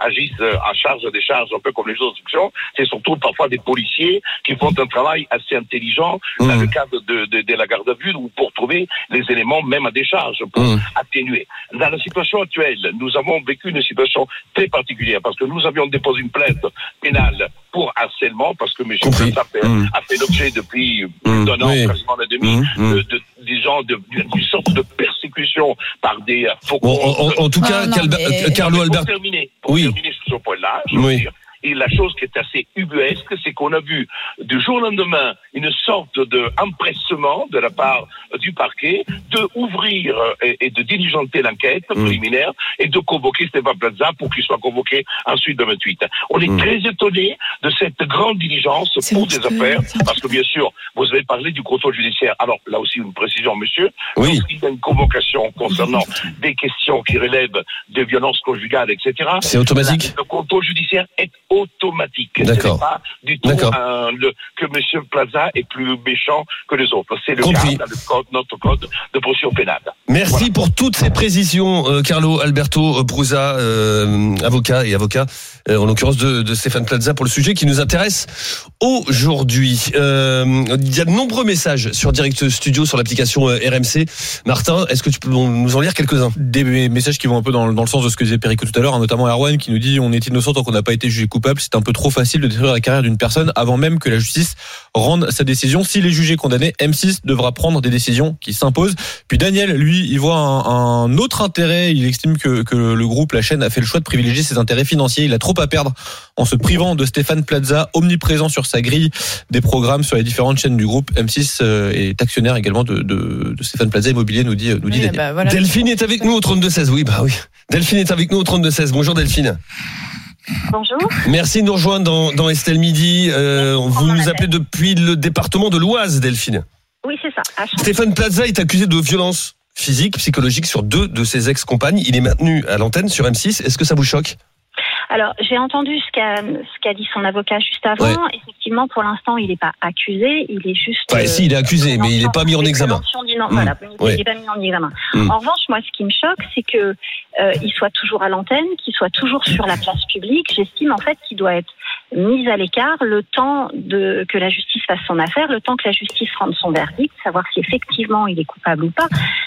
agissent en charge des charges, un peu comme les autres sections. C'est surtout parfois des policiers qui font un travail assez intelligent mmh. dans le cadre de, de, de la garde à vue ou pour trouver les éléments même à décharge, pour mmh. atténuer. Dans la situation actuelle, nous avons vécu une situation très particulière parce que nous avions déposé une plainte pénale pour harcèlement, parce que M. Plaza a, mmh. a fait l'objet depuis plus d'un an, oui. quasiment un demi, mmh. de, de, disons, de, d'une sorte de persécution par des faux bon, en, en, en tout cas, non, Calba, mais... Carlo Alberto. Pour terminer, pour oui. terminer sur ce point-là, je oui. veux dire, et la chose qui est assez ubuesque, c'est qu'on a vu du jour au lendemain une sorte d'empressement de la part du parquet de ouvrir et, et de diligenter l'enquête mmh. préliminaire et de convoquer Stéphane Plaza pour qu'il soit convoqué ensuite le vingt-huit. On est mmh. très étonné de cette grande diligence c'est pour des affaires, parce que bien sûr, vous avez parlé du contrôle judiciaire. Alors là aussi une précision, monsieur. Oui. Il y a une convocation concernant des questions qui relèvent de violences conjugales, et cetera. C'est automatique. Le contrôle judiciaire est automatique. D'accord. Ce n'est pas du tout un, le, que M. Plaza est plus méchant que les autres. C'est le Compris. cas dans le code, notre code de procédure pénale. Merci voilà. pour toutes ces précisions, euh, Carlo Alberto Brusa, euh, avocat et avocat, euh, en l'occurrence de, de Stéphane Plaza, pour le sujet qui nous intéresse aujourd'hui. Euh, il y a de nombreux messages sur Direct Studio, sur l'application euh, R M C. Martin, est-ce que tu peux nous en lire quelques-uns? Des messages qui vont un peu dans, dans le sens de ce que disait Perico tout à l'heure, hein, notamment Erwan qui nous dit on est innocent tant qu'on n'a pas été jugé coupable. C'est un peu trop facile de détruire la carrière d'une personne avant même que la justice rende sa décision. S'il est jugé condamné, M six devra prendre des décisions qui s'imposent. Puis Daniel, lui, il voit un, un autre intérêt. Il estime que, que le groupe, la chaîne, a fait le choix de privilégier ses intérêts financiers. Il a trop à perdre en se privant de Stéphane Plaza, omniprésent sur sa grille des programmes sur les différentes chaînes du groupe. M six est actionnaire également de, de, de Stéphane Plaza Immobilier, nous dit, nous dit oui, Daniel. Bah voilà. Delphine est avec nous au trente-deux seize. Oui, bah oui. Delphine est avec nous au trente-deux seize. Bonjour Delphine. Bonjour. Merci de nous rejoindre dans, dans Estelle Midi. Euh, vous nous appelez depuis le département de l'Oise, Delphine. Oui, c'est ça. Stéphane Plaza est accusé de violence physique, psychologique sur deux de ses ex-compagnes. Il est maintenu à l'antenne sur M six. Est-ce que ça vous choque ? Alors, j'ai entendu ce qu'a, ce qu'a dit son avocat juste avant. Ouais. Effectivement, pour l'instant, il n'est pas accusé. Il est juste... Enfin, euh, si, il est accusé, mais il n'est pas mis en examen. Non, mmh. Voilà, il n'est ouais. pas mis en examen. Mmh. En revanche, moi, ce qui me choque, c'est que euh, il soit toujours à l'antenne, qu'il soit toujours sur la place publique. J'estime, en fait, qu'il doit être mis à l'écart le temps de, que la justice fasse son affaire, le temps que la justice rende son verdict, savoir si effectivement il est coupable ou pas.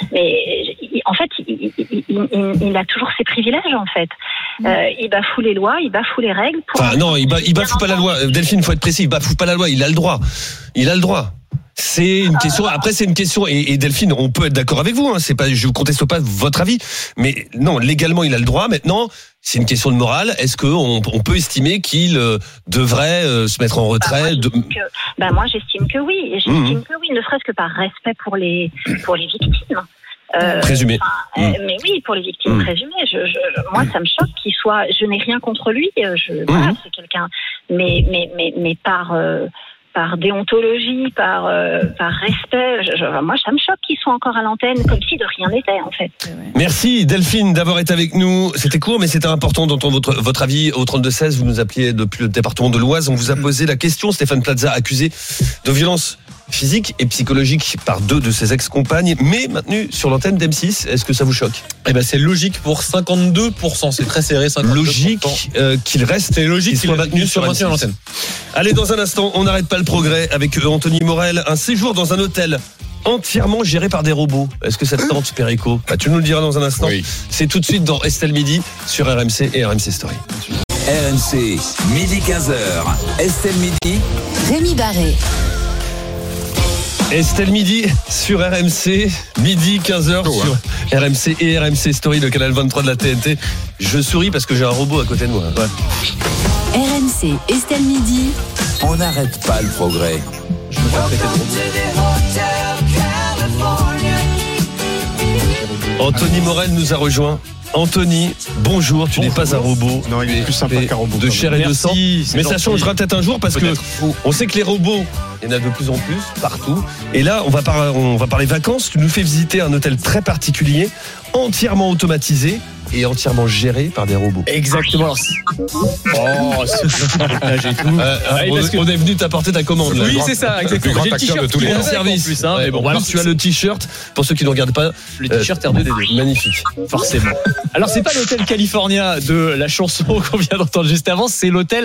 Mais en fait, il, il, il, il a toujours ses privilèges, en fait. Euh, il bafoue les lois, il bafoue les règles. Pour enfin, non, il, ba, il bafoue pas la loi. Delphine, il faut être précis, il bafoue pas la loi, il a le droit. Il a le droit. C'est une question. Après, c'est une question. Et, et Delphine, on peut être d'accord avec vous. Hein, c'est pas, je ne conteste pas votre avis. Mais non, légalement, il a le droit. Maintenant, c'est une question de morale. Est-ce qu'on on peut estimer qu'il euh, devrait euh, se mettre en retrait bah, moi, de... que, bah, moi, j'estime que oui. J'estime mmh. que oui, ne serait-ce que par respect pour les pour les victimes. Euh, présumées. Mmh. Euh, mais oui, pour les victimes mmh. présumées. Je, je, moi, ça me choque qu'il soit. Je n'ai rien contre lui. Je, mmh. voilà, c'est quelqu'un. Mais mais mais mais par. Euh, par déontologie, par euh, par respect. Je, je, moi, ça me choque qu'ils soient encore à l'antenne, comme si de rien n'était, en fait. Merci Delphine d'avoir été avec nous. C'était court, mais c'était important d'entendre votre votre avis au trente-deux seize. Vous nous appeliez depuis le département de l'Oise. On vous a posé la question. Stéphane Plaza accusé de violence physique et psychologique par deux de ses ex-compagnes, mais maintenu sur l'antenne d'M six. Est-ce que ça vous choque ? Eh ben, c'est logique pour cinquante-deux pour cent. C'est très serré, cinquante-deux pour cent. Logique euh, qu'il reste. C'est logique qu'il soit maintenu sur l'antenne. Allez, dans un instant, on n'arrête pas le progrès avec Anthony Morel. Un séjour dans un hôtel entièrement géré par des robots. Est-ce que ça te tente, Perico ? Bah, tu nous le diras dans un instant. Oui. C'est tout de suite dans Estelle Midi sur R M C et R M C Story. R M C, midi quinze heures. Estelle Midi. Rémi Barré. Estelle Midi sur R M C, midi quinze heures oh, sur ouais. R M C et R M C Story, le canal vingt-trois de la T N T. Je souris parce que j'ai un robot à côté de moi. Ouais. R M C, Estelle Midi. On n'arrête pas le progrès. Je me fais Anthony Morel nous a rejoint. Anthony, bonjour, tu bonjour. N'es pas un robot. Non, il est plus sympa qu'un robot. De chair et Merci, de sang. Mais ça changera peut-être un jour parce peut-être. que on sait que les robots, il y en a de plus en plus, partout. Et là, on va, par, on va parler vacances. Tu nous fais visiter un hôtel très particulier, entièrement automatisé. est entièrement géré par des robots. Exactement. Alors, oh, là, j'ai tout. Euh, ouais, on, que... on est venu t'apporter ta commande. Oui, là. c'est ça, exactement. J'ai le t-shirt de tous les services. Plus, hein, ouais, mais bon, bon, alors tu as le t-shirt. Pour ceux qui ne regardent pas, le t-shirt R deux D deux. Magnifique. Forcément. Alors, c'est pas l'hôtel California de la chanson qu'on vient d'entendre juste avant, c'est l'hôtel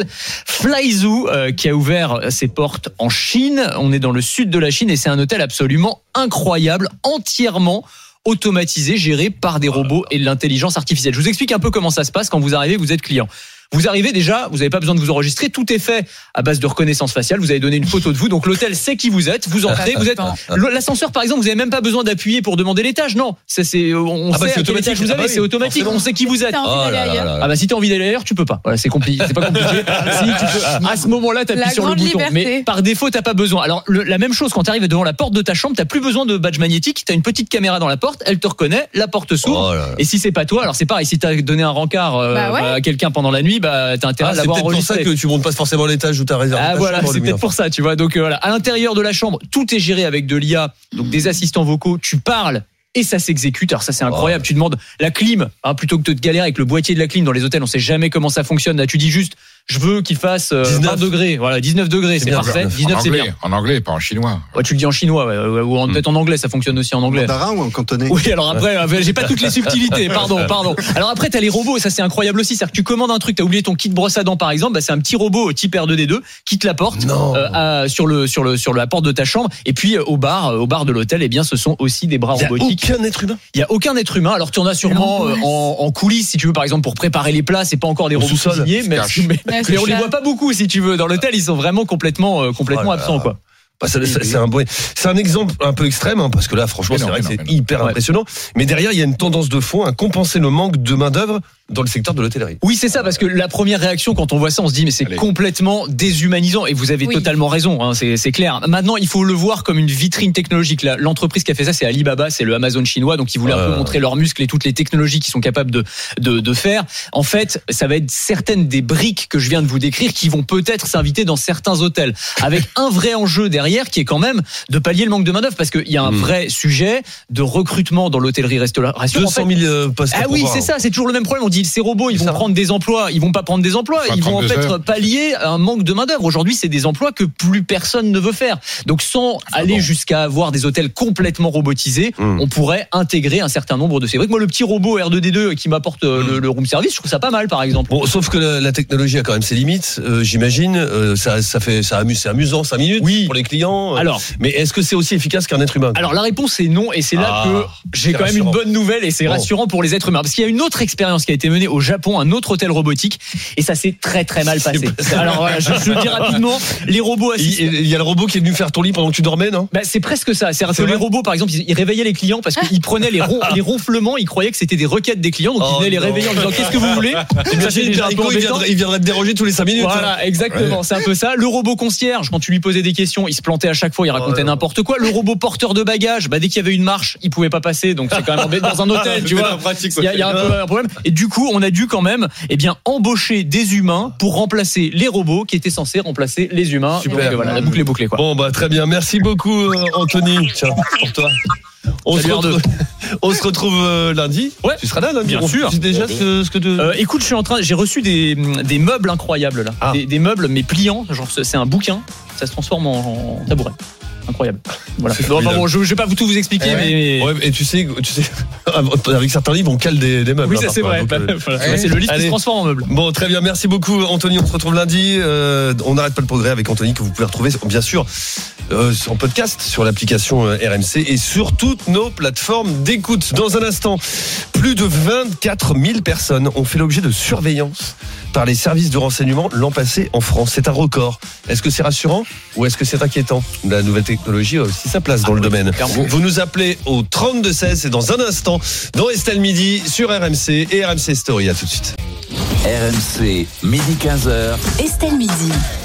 Flyzoo euh, qui a ouvert ses portes en Chine. On est dans le sud de la Chine et c'est un hôtel absolument incroyable, entièrement automatisé, géré par des robots et de l'intelligence artificielle. Je vous explique un peu comment ça se passe quand vous arrivez, vous êtes client. Vous arrivez déjà, vous n'avez pas besoin de vous enregistrer, tout est fait à base de reconnaissance faciale, vous avez donné une photo de vous, donc l'hôtel sait qui vous êtes, vous entrez, vous êtes l'ascenseur par exemple, vous n'avez même pas besoin d'appuyer pour demander l'étage, non, ça c'est on ah bah sait c'est à quel étage vous avez, ah bah oui, c'est automatique, on sait qui vous êtes. Oh là là là. Ah bah si t'as envie d'aller ailleurs, tu peux pas. Voilà, c'est compliqué, c'est pas compliqué. Si tu peux, à ce moment-là, t'appuies sur le bouton, liberté. Mais par défaut t'as pas besoin. Alors le, la même chose quand t'arrives devant la porte de ta chambre, t'as plus besoin de badge magnétique, t'as une petite caméra dans la porte, elle te reconnaît, la porte s'ouvre. Oh et si c'est pas toi, alors c'est pareil, si t'as donné un rencard euh, bah ouais. à quelqu'un pendant la nuit, bah t'as intérêt. Ah, c'est peut-être pour ça que tu montes pas forcément l'étage où tu as réservé. Ah voilà, chambre, c'est peut-être pour ça, tu vois. Donc euh, voilà, à l'intérieur de la chambre, tout est géré avec de l'I A, donc des assistants vocaux, tu parles et ça s'exécute. Alors ça c'est incroyable, oh. Tu demandes la clim, hein, plutôt que de te galérer avec le boîtier de la clim dans les hôtels, on sait jamais comment ça fonctionne. Là tu dis juste je veux qu'il fasse euh, vingt degrés, voilà, dix-neuf degrés, c'est, c'est parfait. dix-neuf, en c'est anglais, bien. En anglais, pas en chinois. Ouais, tu le dis en chinois, ouais, ou en, mm. peut-être en anglais, ça fonctionne aussi en anglais. En mandarin ou en cantonais? Oui, alors après, ouais. j'ai pas toutes les subtilités, pardon, pardon. Alors après, t'as les robots, ça c'est incroyable aussi, c'est-à-dire que tu commandes un truc, t'as oublié ton kit brosse à dents par exemple, bah, c'est un petit robot type R deux D deux qui te l'apporte euh, à, sur le sur le sur la porte de ta chambre, et puis euh, au bar, euh, au bar de l'hôtel, eh bien, ce sont aussi des bras robotiques. Il y a aucun être humain. Il y a aucun être humain. Alors tu en as sûrement euh, en, en coulisses, si tu veux, par exemple pour préparer les plats, c'est pas encore des robots cuisiniers, mais, mais, mais, mais on les voit pas beaucoup. Si tu veux, dans l'hôtel, ils sont vraiment complètement, euh, complètement oh absents, quoi. Bah, ça, ça, c'est, un, c'est un exemple un peu extrême, hein, parce que là, franchement, mais c'est non, vrai que c'est non, hyper non. impressionnant. Mais derrière, il y a une tendance de fond à compenser le manque de main-d'œuvre dans le secteur de l'hôtellerie. Oui, c'est ça, parce que la première réaction quand on voit ça, on se dit mais c'est Allez. complètement déshumanisant, et vous avez oui. totalement raison, hein, c'est, c'est clair. Maintenant, il faut le voir comme une vitrine technologique. La, l'entreprise qui a fait ça, c'est Alibaba, c'est le Amazon chinois, donc ils voulaient euh... un peu montrer leurs muscles et toutes les technologies qu'ils sont capables de, de, de faire. En fait, ça va être certaines des briques que je viens de vous décrire qui vont peut-être s'inviter dans certains hôtels, avec un vrai enjeu derrière qui est quand même de pallier le manque de main-d'œuvre, parce qu'il y a un mmh. vrai sujet de recrutement dans l'hôtellerie-restauration. deux cent mille en fait, postes. Ah oui, c'est ça, c'est toujours le même problème. On dit ces robots, ils vont prendre des emplois, ils vont pas prendre des emplois, ils vont en fait heures. pallier un manque de main-d'œuvre. Aujourd'hui, c'est des emplois que plus personne ne veut faire. Donc, sans c'est aller bon. jusqu'à avoir des hôtels complètement robotisés, mmh. on pourrait intégrer un certain nombre de ces briques. Moi, le petit robot R deux D deux qui m'apporte mmh. le, le room service, je trouve ça pas mal, par exemple. Bon, sauf que la, la technologie a quand même ses limites, euh, j'imagine. Euh, ça, ça fait, ça amuse, c'est amusant, cinq minutes oui. pour les clients. Euh, Alors, mais est-ce que c'est aussi efficace qu'un être humain? Alors, la réponse est non, et c'est là ah, que j'ai quand rassurant. même une bonne nouvelle, et c'est bon. rassurant pour les êtres humains, parce qu'il y a une autre expérience qui a été menée au Japon, un autre hôtel robotique, et ça s'est très très mal passé. Alors voilà, je, je le dis rapidement, les robots assistants. Il, il y a le robot qui est venu faire ton lit pendant que tu dormais, non? Bah, c'est presque ça. C'est, c'est que les robots, par exemple, ils, ils réveillaient les clients parce qu'ils prenaient les, ron, les ronflements, ils croyaient que c'était des requêtes des clients, donc oh ils venaient non. les réveiller en disant qu'est-ce que vous voulez. Imagine, il, il, viendrait, il viendrait te déranger tous les cinq minutes. Voilà, hein. exactement, ouais. c'est un peu ça. Le robot concierge, quand tu lui posais des questions, il se plantait à chaque fois, il racontait oh n'importe quoi. Le robot porteur de bagages, bah, dès qu'il y avait une marche, il pouvait pas passer, donc c'est quand même embêtant dans un hôtel, tu vois. Il y a, il y a un peu un problème. Et du coup, on a dû quand même, eh bien, embaucher des humains pour remplacer les robots qui étaient censés remplacer les humains. Super. Donc, voilà, la boucle est bouclée, quoi. Bon, bah, très bien. Merci beaucoup, Anthony. Tiens, pour toi. On se, retrouve, on se retrouve euh, lundi. Ouais. Tu seras là lundi. Bien on sûr. Tu déjà ce, ce que tu... euh, écoute, je suis en train. J'ai reçu des, des meubles incroyables là. Ah. Des, des meubles mais pliants. Genre c'est un bouquin. Ça se transforme en, en tabouret. Incroyable. Voilà. Non, enfin, bon, je, je vais pas vous tout vous expliquer, ouais. mais ouais, et tu sais, tu sais, avec certains livres, on cale des, des meubles. Oui, ça c'est vrai. Donc, voilà. ouais. C'est le livre Allez. qui se transforme en meuble. Bon, très bien. Merci beaucoup, Anthony. On se retrouve lundi. Euh, on n'arrête pas le progrès avec Anthony que vous pouvez retrouver, bien sûr, euh, en podcast sur l'application R M C et sur toutes nos plateformes d'écoute. Dans un instant, plus de vingt-quatre mille personnes ont fait l'objet de surveillance par les services de renseignement l'an passé en France. C'est un record. Est-ce que c'est rassurant ou est-ce que c'est inquiétant? La nouvelle technologie a aussi sa place dans ah, le domaine. Vous, vous nous appelez au trente-deux seize et dans un instant, dans Estelle Midi sur R M C et R M C Story. À tout de suite. R M C, midi quinze heures. Estelle Midi.